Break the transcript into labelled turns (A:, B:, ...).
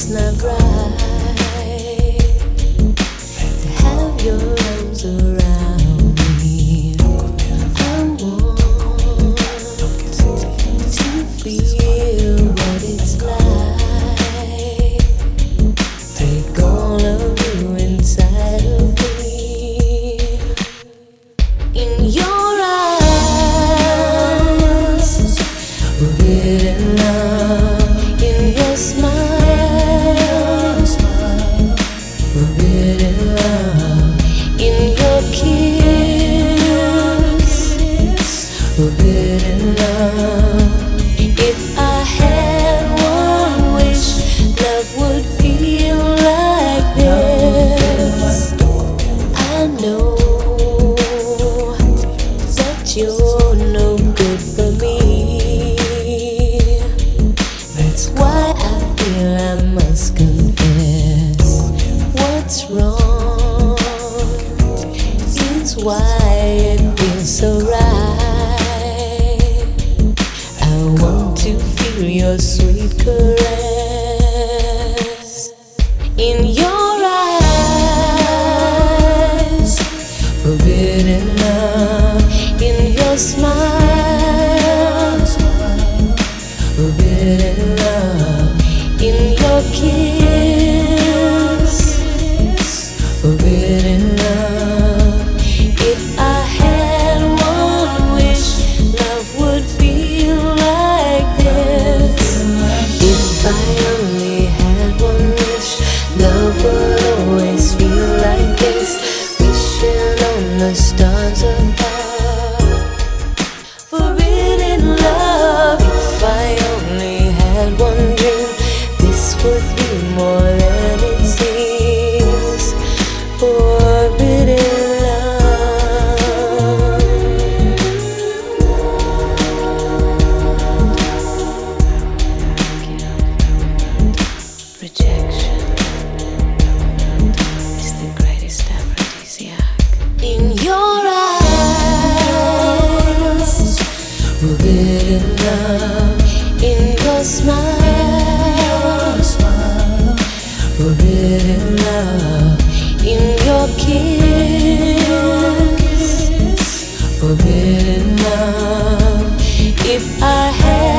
A: not right to have your arms around me. I want to feel what it's like. Take all of you inside of me. In your eyes, forbidden love. In your smile, forbidden love. In your kiss, forbidden love. If I had one wish, love would feel like this. I know that you're no good for me. That's why I feel I must confess. What's wrong is why it feels so right. I want to feel your sweet caress. In your eyes, forbidden love. In your smile, forbidden love. In your kiss, forbidden love. If I had one wish, love would feel like this. If I only had one wish, love would always feel like this. Wishing on the stars above. Forbidden love. If I only had one dream, this would be more than it seems. Forbidden love. Rejection is the greatest aphrodisiac. In your eyes, forbidden love. In your smile, forbidden love. In your kiss, forbidden love. If I had